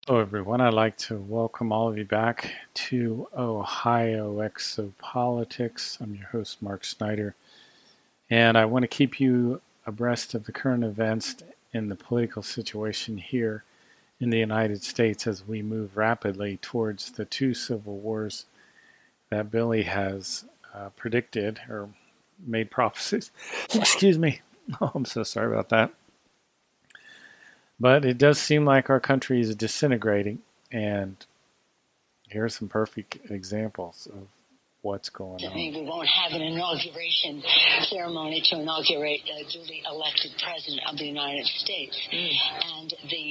Hello, everyone. I'd like to welcome all of you back to Ohio Exopolitics. I'm your host, Mark Snyder, and I want to keep you abreast of the current events in the political situation here in the United States as we move rapidly towards the two civil wars that Billy has predicted or made prophecies. Excuse me. Oh, I'm so sorry about that. But it does seem like our country is disintegrating, and here are some perfect examples of what's going on. We won't have an inauguration ceremony to inaugurate a duly elected president of the United States. And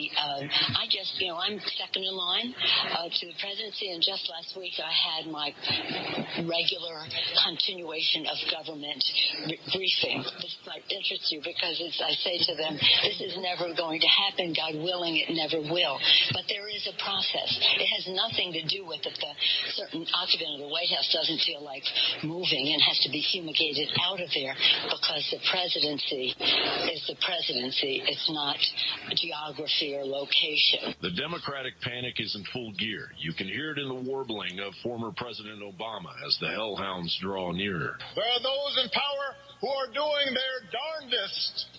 I'm second in line to the presidency. And just last week, I had my regular continuation of government briefing. This might interest you because I say to them, this is never going to happen. God willing, it never will. But there is a process. It has nothing to do with it. The certain occupant of the White House doesn't feel like moving and has to be fumigated out of there because the presidency is the presidency. It's not geography or location. The Democratic panic is in full gear. You can hear it in the warbling of former President Obama as the hellhounds draw nearer. There are those in power who are doing their darndest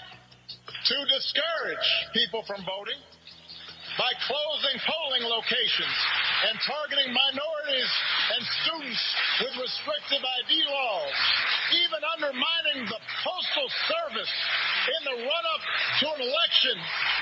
to discourage people from voting by closing polling locations and targeting minorities and students with restrictive ID laws, even undermining the Postal Service in the run-up to an election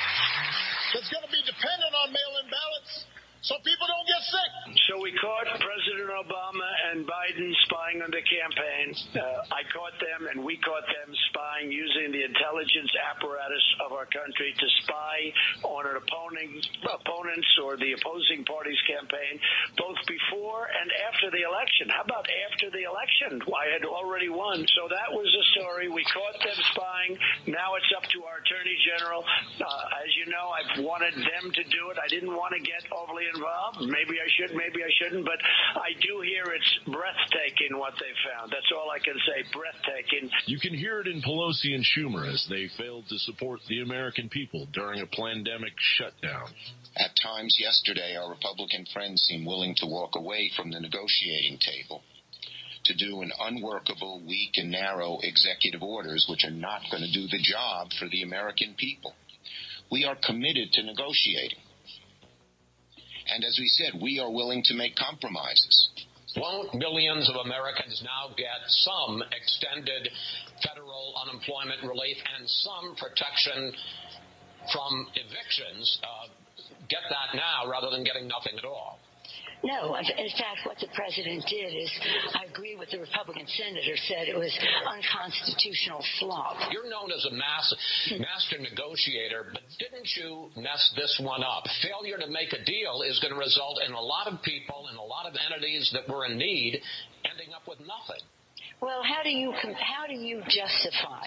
that's going to be dependent on mail-in ballots so people don't get sick. So we caught President Obama and Biden spying on the campaign. I caught them and we caught them spying using the intelligence apparatus of our country to spy on an opponent's or the opposing party's campaign, both before and after the election. How about after the election? I had already won. So that was the story. We caught them spying. Now it's up to our Attorney General. As you know, I've wanted them to do it. I didn't want to get overly involved. Maybe I should, maybe I shouldn't, but I do hear it's breathtaking what they found. That's all I can say, breathtaking. You can hear it in Pelosi and Schumer as they failed to support the American people during a pandemic shutdown. At times yesterday, our Republican friends seemed willing to walk away from the negotiating table to do an unworkable, weak, and narrow executive orders which are not going to do the job for the American people. We are committed to negotiating. And as we said, we are willing to make compromises. Won't millions of Americans now get some extended federal unemployment relief and some protection from evictions? Get that now rather than getting nothing at all. No. In fact, what the president did is, I agree with the Republican senator, said it was unconstitutional slop. You're known as a master negotiator, but didn't you mess this one up? Failure to make a deal is going to result in a lot of people and a lot of entities that were in need ending up with nothing. Well, how do you justify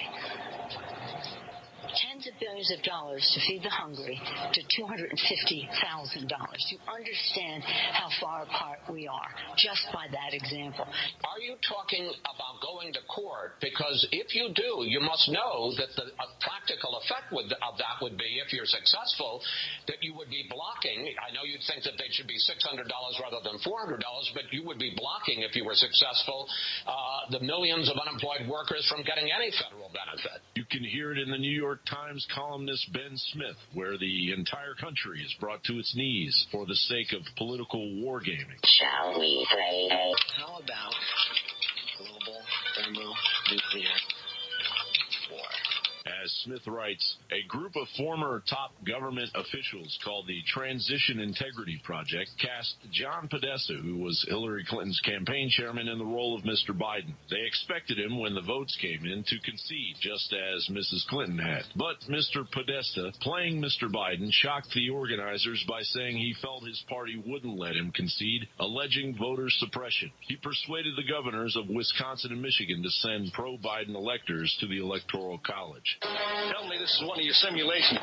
tens of billions of dollars to feed the hungry to $250,000? You understand how far apart we are just by that example. Are you talking about going to court? Because if you do, you must know that the practical effect of that would be, if you're successful, that you would be blocking. I know you'd think that they should be $600 rather than $400, but you would be blocking, if you were successful, the millions of unemployed workers from getting any federal benefit. You can hear it in the New York Times columnist Ben Smith, where the entire country is brought to its knees for the sake of political wargaming. Shall we play? How about global thermonuclear war? As Smith writes, a group of former top government officials called the Transition Integrity Project cast John Podesta, who was Hillary Clinton's campaign chairman, in the role of Mr. Biden. They expected him, when the votes came in, to concede, just as Mrs. Clinton had. But Mr. Podesta, playing Mr. Biden, shocked the organizers by saying he felt his party wouldn't let him concede, alleging voter suppression. He persuaded the governors of Wisconsin and Michigan to send pro-Biden electors to the Electoral College. Tell me this is one of your simulations.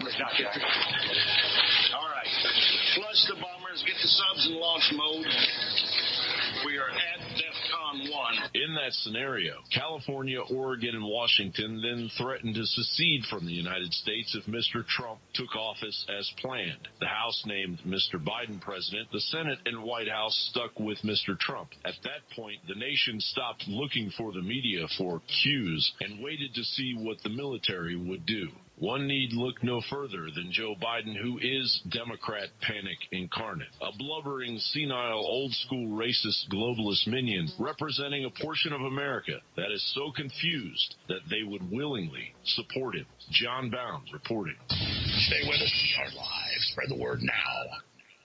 All right. Flush the bombers, get the subs in launch mode. We are at DEFCON In that scenario, California, Oregon, and Washington then threatened to secede from the United States if Mr. Trump took office as planned. The House named Mr. Biden president. The Senate and White House stuck with Mr. Trump. At that point, the nation stopped looking for the media for cues and waited to see what the military would do. One need look no further than Joe Biden, who is Democrat panic incarnate, a blubbering, senile, old-school racist globalist minion representing a portion of America that is so confused that they would willingly support him. John Bound reporting. Stay with us. We are live. Spread the word now.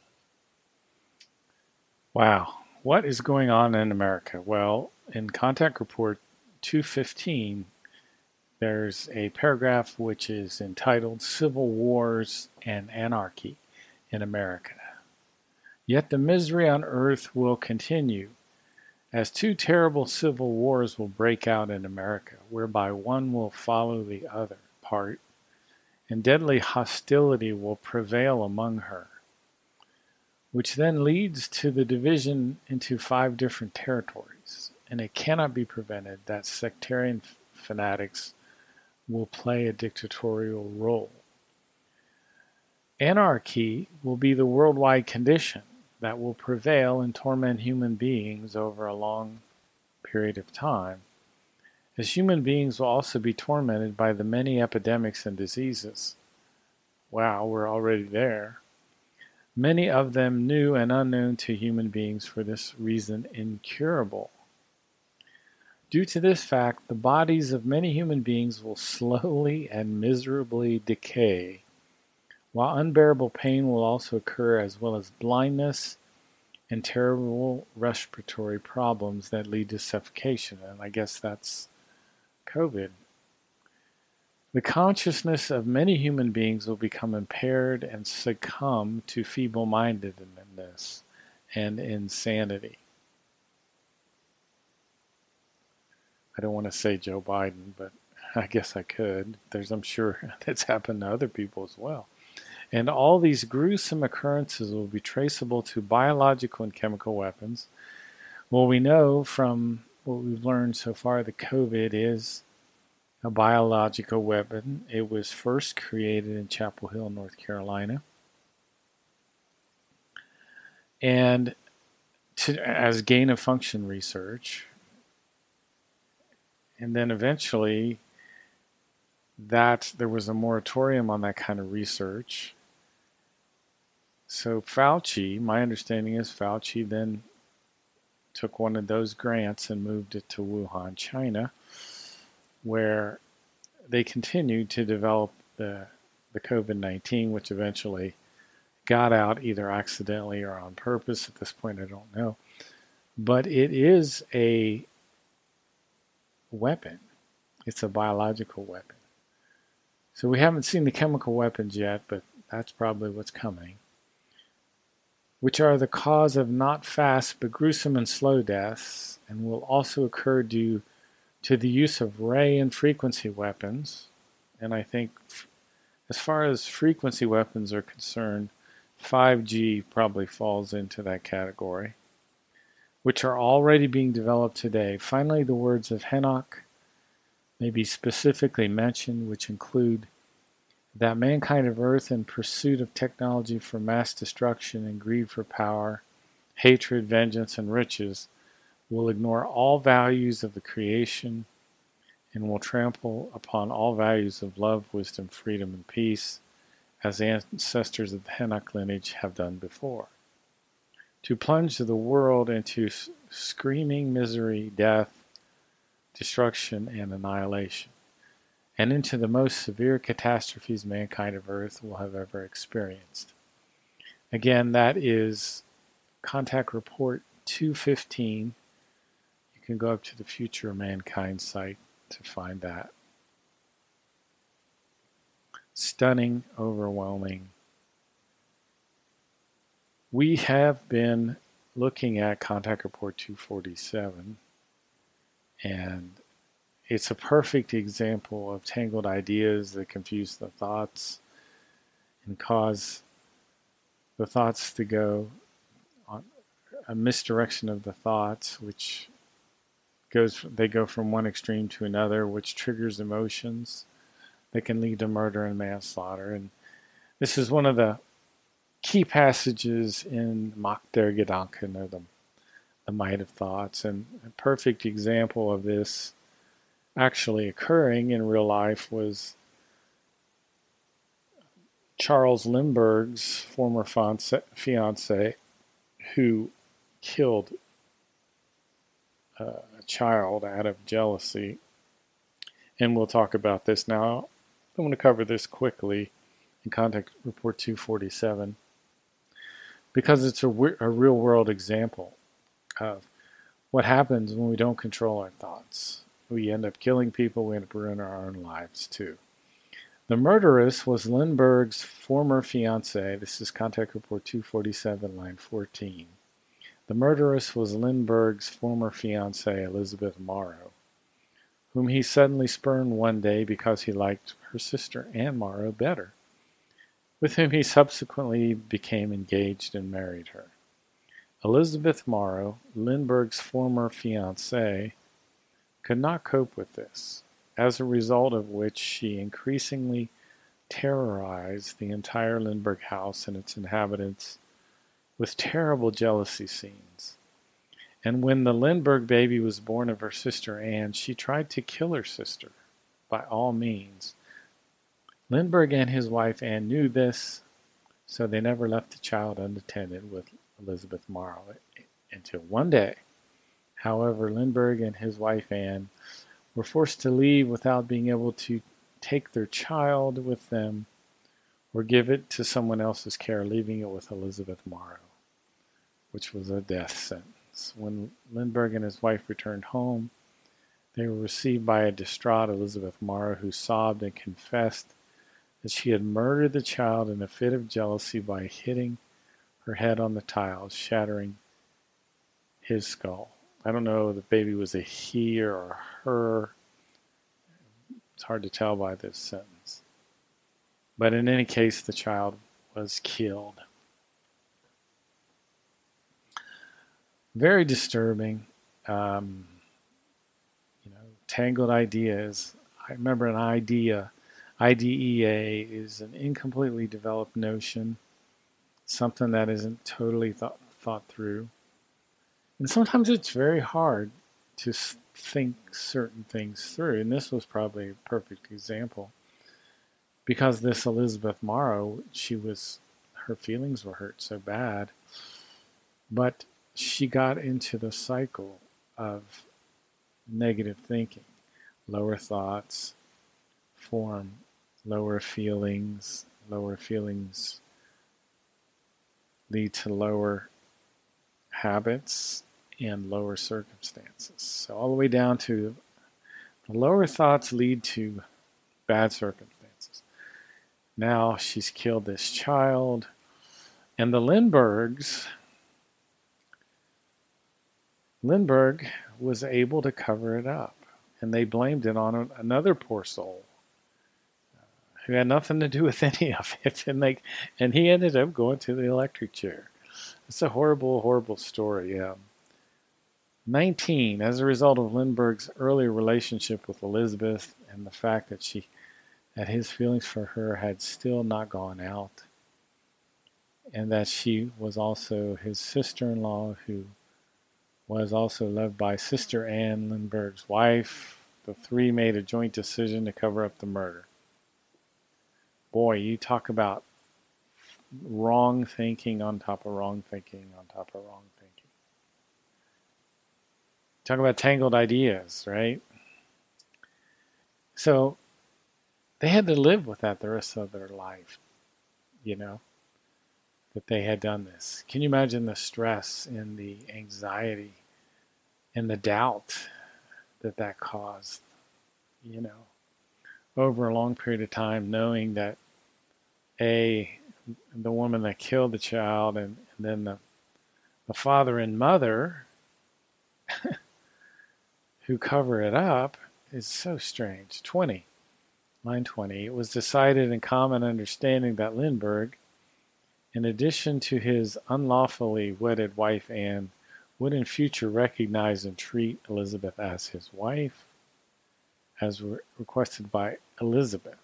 Wow. What is going on in America? Well, in Contact Report 215, there's a paragraph which is entitled Civil Wars and Anarchy in America. Yet the misery on earth will continue, as two terrible civil wars will break out in America, whereby one will follow the other part, and deadly hostility will prevail among her, which then leads to the division into 5 different territories, and it cannot be prevented that sectarian fanatics will play a dictatorial role. Anarchy will be the worldwide condition that will prevail and torment human beings over a long period of time, as human beings will also be tormented by the many epidemics and diseases. Wow, we're already there. Many of them new and unknown to human beings, for this reason incurable. Due to this fact, the bodies of many human beings will slowly and miserably decay, while unbearable pain will also occur, as well as blindness and terrible respiratory problems that lead to suffocation. And I guess that's COVID. The consciousness of many human beings will become impaired and succumb to feeble-mindedness and insanity. I don't want to say Joe Biden, but I guess I could. I'm sure that's happened to other people as well. And all these gruesome occurrences will be traceable to biological and chemical weapons. Well, we know from what we've learned so far that COVID is a biological weapon. It was first created in Chapel Hill, North Carolina, and as gain-of-function research. And then eventually there was a moratorium on that kind of research. So Fauci, my understanding is Fauci then took one of those grants and moved it to Wuhan, China, where they continued to develop the COVID-19, which eventually got out either accidentally or on purpose. At this point, I don't know. But it is a weapon. It's a biological weapon. So we haven't seen the chemical weapons yet, but that's probably what's coming, which are the cause of not fast but gruesome and slow deaths, and will also occur due to the use of ray and frequency weapons. And I think as far as frequency weapons are concerned, 5G probably falls into that category, which are already being developed today. Finally, the words of Enoch may be specifically mentioned, which include that mankind of earth, in pursuit of technology for mass destruction and greed for power, hatred, vengeance, and riches, will ignore all values of the creation and will trample upon all values of love, wisdom, freedom, and peace, as the ancestors of the Enoch lineage have done before. To plunge the world into screaming misery, death, destruction, and annihilation, and into the most severe catastrophes mankind of earth will have ever experienced. Again, that is Contact Report 215. You can go up to the Future of Mankind site to find that. Stunning, overwhelming. We have been looking at Contact Report 247, and it's a perfect example of tangled ideas that confuse the thoughts and cause the thoughts to go on a misdirection of the thoughts, which they go from one extreme to another, which triggers emotions that can lead to murder and manslaughter. And this is one of the key passages in Macht der Gedanken, or the might of thoughts. And a perfect example of this actually occurring in real life was Charles Lindbergh's former fiance, who killed a child out of jealousy. And we'll talk about this now. I want to cover this quickly in Contact Report 247 because it's a real world example of what happens when we don't control our thoughts. We end up killing people, we end up ruining our own lives too. The murderess was Lindbergh's former fiancée. This is Contact Report 247, line 14. The murderess was Lindbergh's former fiancée, Elizabeth Morrow, whom he suddenly spurned one day because he liked her sister, Anne Morrow, better, with whom he subsequently became engaged and married her. Elizabeth Morrow, Lindbergh's former fiancée, could not cope with this, as a result of which she increasingly terrorized the entire Lindbergh house and its inhabitants with terrible jealousy scenes. And when the Lindbergh baby was born of her sister Anne, she tried to kill her sister by all means. Lindbergh and his wife Anne knew this, so they never left the child unattended with Elizabeth Morrow until one day. However, Lindbergh and his wife Anne were forced to leave without being able to take their child with them or give it to someone else's care, leaving it with Elizabeth Morrow, which was a death sentence. When Lindbergh and his wife returned home, they were received by a distraught Elizabeth Morrow, who sobbed and confessed that she had murdered the child in a fit of jealousy by hitting her head on the tiles, shattering his skull. I don't know if the baby was a he or a her. It's hard to tell by this sentence. But in any case, the child was killed. Very disturbing. Tangled ideas. I remember an IDEA is an incompletely developed notion, something that isn't totally thought through. And sometimes it's very hard to think certain things through. And this was probably a perfect example. Because this Elizabeth Morrow, her feelings were hurt so bad. But she got into the cycle of negative thinking. Lower thoughts form lower feelings. Lower feelings lead to lower habits and lower circumstances. So all the way down to the lower thoughts lead to bad circumstances. Now she's killed this child, and the Lindbergh was able to cover it up, and they blamed it on another poor soul who had nothing to do with any of it, and he ended up going to the electric chair. It's a horrible, horrible story. 19, as a result of Lindbergh's early relationship with Elizabeth and the fact that his feelings for her had still not gone out, and that she was also his sister-in-law, who was also loved by Sister Anne, Lindbergh's wife, the three made a joint decision to cover up the murder. Boy, you talk about wrong thinking on top of wrong thinking on top of wrong thinking. Talk about tangled ideas, right? So they had to live with that the rest of their life, that they had done this. Can you imagine the stress and the anxiety and the doubt that caused, over a long period of time, knowing that the woman that killed the child and then the father and mother who cover it up is so strange. 20, line 20. It was decided in common understanding that Lindbergh, in addition to his unlawfully wedded wife Anne, would in future recognize and treat Elizabeth as his wife, as requested by Elizabeth.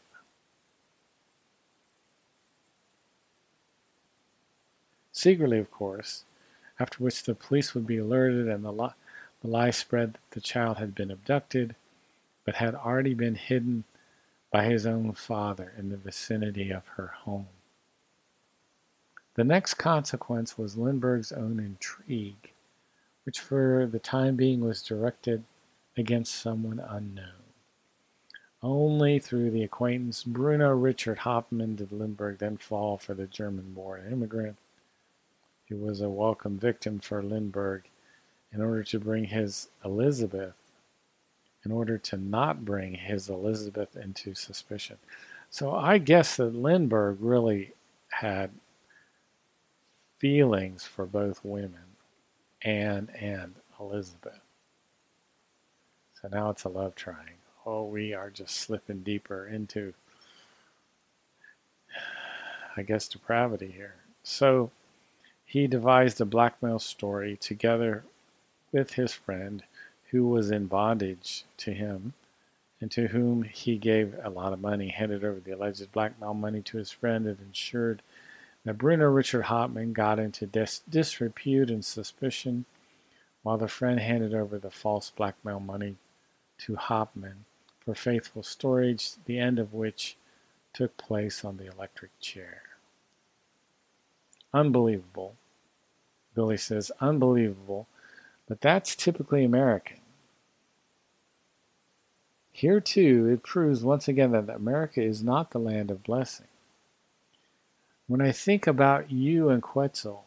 Secretly, of course, after which the police would be alerted and the lie spread that the child had been abducted, but had already been hidden by his own father in the vicinity of her home. The next consequence was Lindbergh's own intrigue, which for the time being was directed against someone unknown. Only through the acquaintance Bruno Richard Hauptmann did Lindbergh then fall for the German-born immigrant, who was a welcome victim for Lindbergh in order to not bring his Elizabeth into suspicion. So I guess that Lindbergh really had feelings for both women, Anne and Elizabeth. So now it's a love triangle. Oh, we are just slipping deeper into, I guess, depravity here. So he devised a blackmail story together with his friend who was in bondage to him and to whom he gave a lot of money, handed over the alleged blackmail money to his friend, and ensured that Bruno Richard Hauptmann got into disrepute and suspicion, while the friend handed over the false blackmail money to Hauptmann for faithful storage, the end of which took place on the electric chair. Unbelievable. Billy says, unbelievable, but that's typically American. Here, too, it proves once again that America is not the land of blessing. When I think about you and Quetzal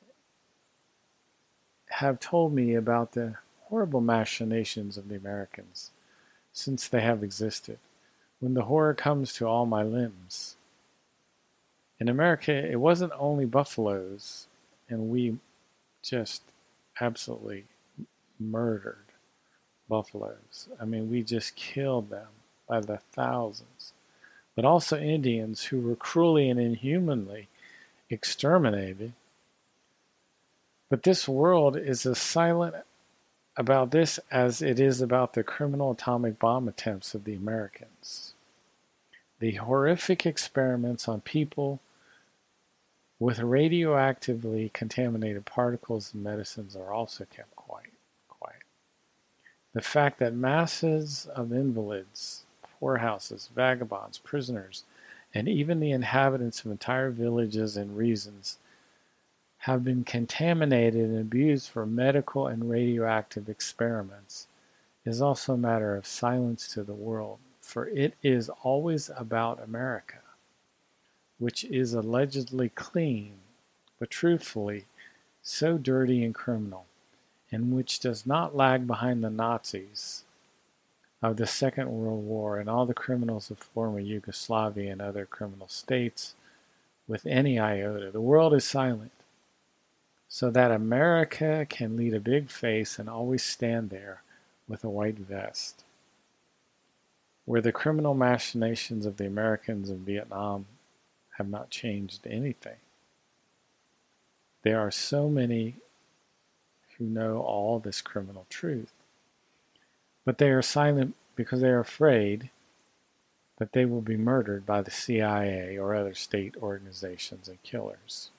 have told me about the horrible machinations of the Americans since they have existed, when the horror comes to all my limbs. In America, it wasn't only buffaloes, and we just absolutely murdered buffaloes. I mean, we just killed them by the thousands. But also Indians who were cruelly and inhumanly exterminated. But this world is as silent about this as it is about the criminal atomic bomb attempts of the Americans. The horrific experiments on people with radioactively contaminated particles and medicines are also kept quiet. The fact that masses of invalids, poorhouses, vagabonds, prisoners, and even the inhabitants of entire villages and regions have been contaminated and abused for medical and radioactive experiments is also a matter of silence to the world, for it is always about America, which is allegedly clean, but truthfully so dirty and criminal, and which does not lag behind the Nazis of the Second World War and all the criminals of former Yugoslavia and other criminal states with any iota. The world is silent, so that America can lead a big face and always stand there with a white vest. Where the criminal machinations of the Americans in Vietnam have not changed anything. There are so many who know all this criminal truth, but they are silent because they are afraid that they will be murdered by the CIA or other state organizations and killers.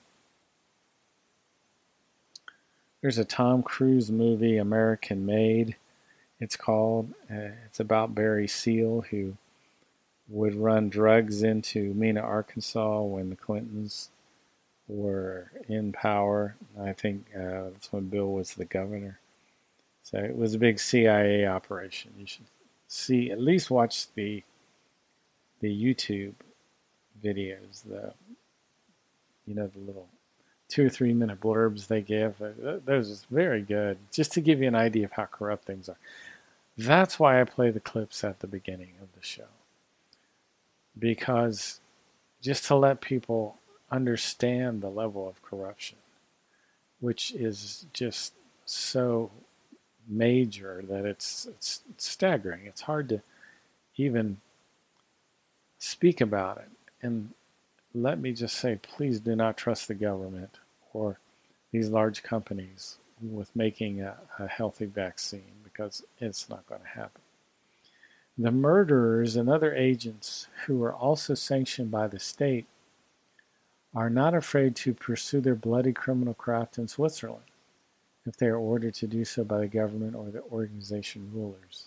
There's a Tom Cruise movie, American Made, it's called. It's about Barry Seal, who would run drugs into Mena, Arkansas when the Clintons were in power. I think that's when Bill was the governor. So it was a big CIA operation. You should at least watch the YouTube videos, the little 2 or 3 minute blurbs they give. Those are very good, just to give you an idea of how corrupt things are. That's why I play the clips at the beginning of the show, because just to let people understand the level of corruption, which is just so major that it's staggering. It's hard to even speak about it. And let me just say, please do not trust the government or these large companies with making a healthy vaccine, because it's not going to happen. The murderers and other agents who are also sanctioned by the state are not afraid to pursue their bloody criminal craft in Switzerland if they are ordered to do so by the government or the organization rulers.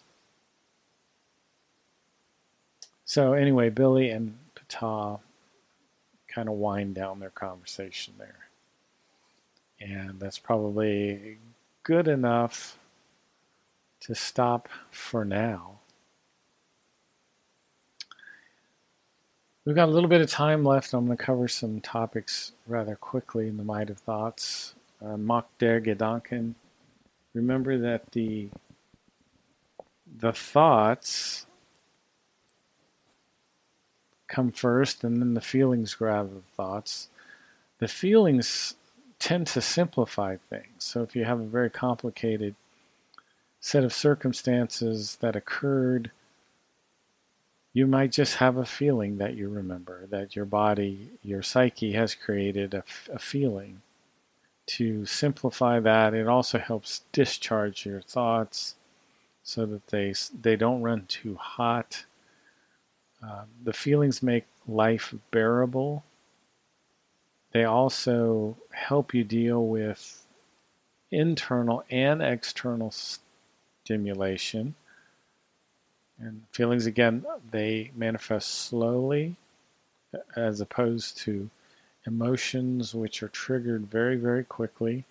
So anyway, Billy and Ptah kind of wind down their conversation there. And that's probably good enough to stop for now. We've got a little bit of time left. I'm going to cover some topics rather quickly in the Might of Thoughts. Macht der Gedanken. Remember that the thoughts come first, and then the feelings grab the thoughts. The feelings tend to simplify things. So if you have a very complicated set of circumstances that occurred, you might just have a feeling that you remember, that your body, your psyche has created a feeling. To simplify that, it also helps discharge your thoughts so that they don't run too hot. The feelings make life bearable. They also help you deal with internal and external stimulation. And feelings, again, they manifest slowly as opposed to emotions, which are triggered very, very quickly.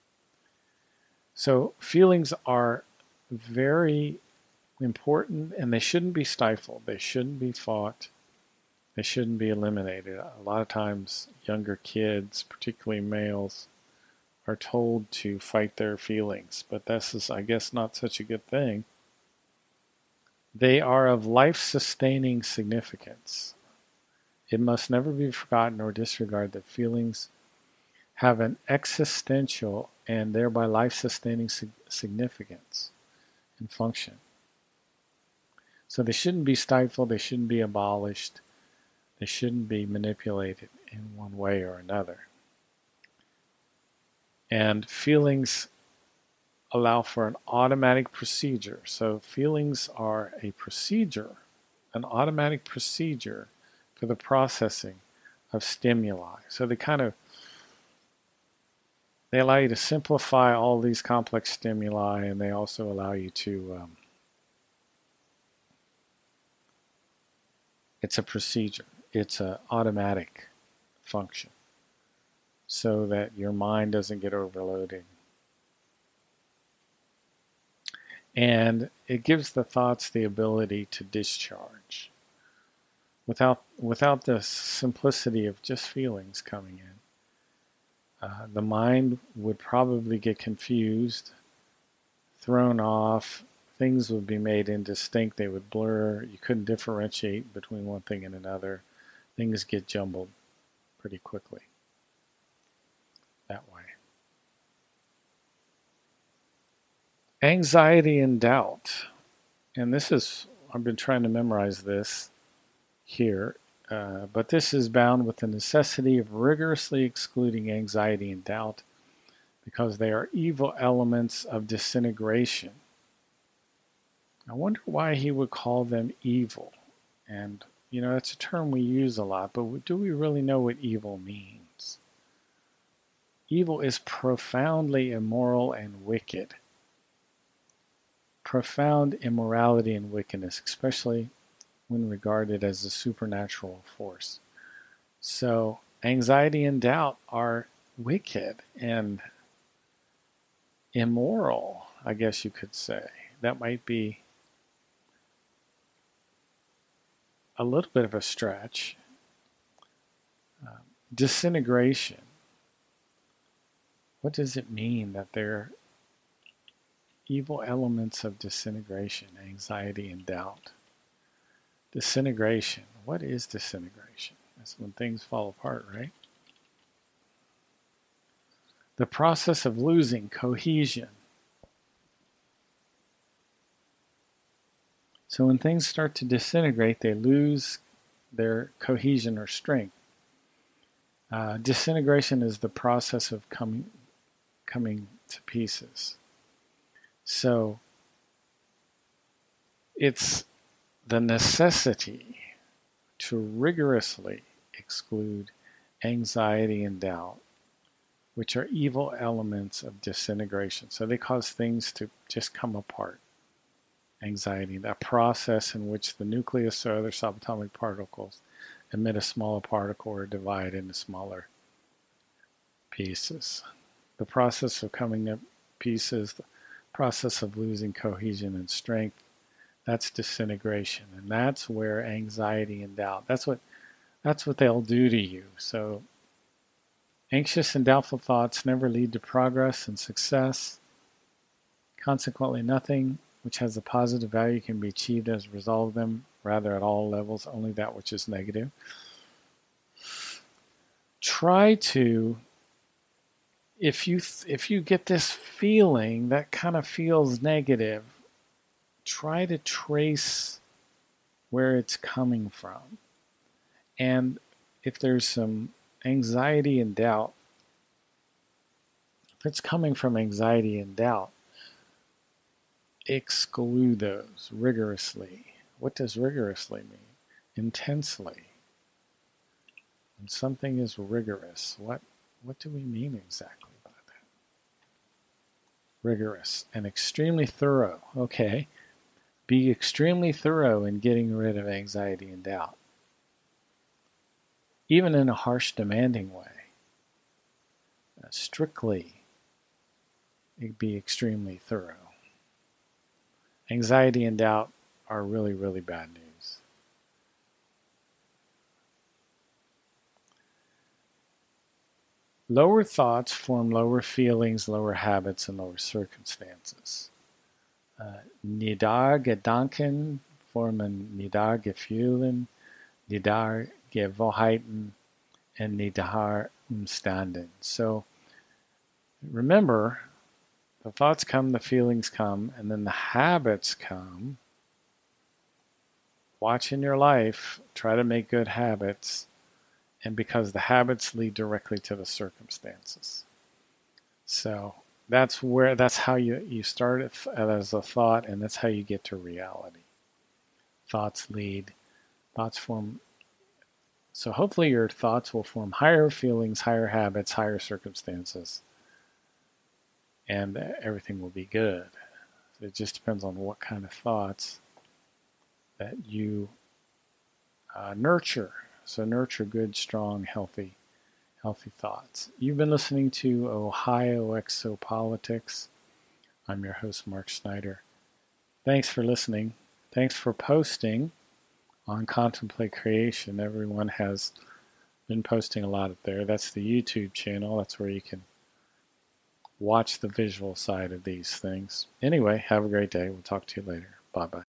So feelings are very important, and they shouldn't be stifled. They shouldn't be fought. They shouldn't be eliminated. A lot of times, younger kids, particularly males, are told to fight their feelings, but this is, I guess, not such a good thing. They are of life-sustaining significance. It must never be forgotten or disregarded that feelings have an existential and thereby life-sustaining significance and function. So they shouldn't be stifled, they shouldn't be abolished, they shouldn't be manipulated in one way or another. And feelings allow for an automatic procedure. So feelings are a procedure, an automatic procedure for the processing of stimuli. So they allow you to simplify all these complex stimuli, and they also allow you to, it's a procedure. It's an automatic function so that your mind doesn't get overloaded. And it gives the thoughts the ability to discharge. Without the simplicity of just feelings coming in, the mind would probably get confused, thrown off, things would be made indistinct, they would blur, you couldn't differentiate between one thing and another, things get jumbled pretty quickly that way. Anxiety and doubt, and this is, I've been trying to memorize this here, but this is bound with the necessity of rigorously excluding anxiety and doubt because they are evil elements of disintegration. I wonder why he would call them evil. And, you know, it's a term we use a lot, but do we really know what evil means? Evil is profoundly immoral and wicked. Profound immorality and wickedness, especially when regarded as a supernatural force. So anxiety and doubt are wicked and immoral, I guess you could say. That might be a little bit of a stretch. Disintegration. What does it mean that they're evil elements of disintegration, anxiety and doubt? Disintegration. What is disintegration? That's when things fall apart, right? The process of losing cohesion. So when things start to disintegrate, they lose their cohesion or strength. Disintegration is the process of coming to pieces. So it's the necessity to rigorously exclude anxiety and doubt, which are evil elements of disintegration. So they cause things to just come apart. Anxiety, that process in which the nucleus or other subatomic particles emit a smaller particle or divide into smaller pieces. The process of coming to pieces, the process of losing cohesion and strength, that's disintegration. And that's where anxiety and doubt, that's what they'll do to you. So anxious and doubtful thoughts never lead to progress and success. Consequently, nothing which has a positive value can be achieved as a result of them, rather at all levels, only that which is negative. Try to, if you get this feeling that kind of feels negative, try to trace where it's coming from. And if there's some anxiety and doubt, if it's coming from anxiety and doubt, exclude those rigorously. What does rigorously mean? Intensely. When something is rigorous, what do we mean exactly by that? Rigorous and extremely thorough. Okay. Be extremely thorough in getting rid of anxiety and doubt. Even in a harsh, demanding way. Strictly, be extremely thorough. Anxiety and doubt are really, really bad news. Lower thoughts form lower feelings, lower habits, and lower circumstances. Niedergedanken formen Niedergefühlen, Niedergewohnheiten, and Niederumstanden. So remember, the thoughts come, the feelings come, and then the habits come. Watch in your life, try to make good habits, and because the habits lead directly to the circumstances. So that's how you start it as a thought, and that's how you get to reality. Thoughts form. So hopefully your thoughts will form higher feelings, higher habits, higher circumstances, and everything will be good. It just depends on what kind of thoughts that you nurture. So nurture good, strong, healthy thoughts. You've been listening to Ohio Exopolitics. I'm your host, Mark Snyder. Thanks for listening. Thanks for posting on Contemplate Creation. Everyone has been posting a lot up there. That's the YouTube channel. That's where you can watch the visual side of these things. Anyway, have a great day. We'll talk to you later. Bye-bye.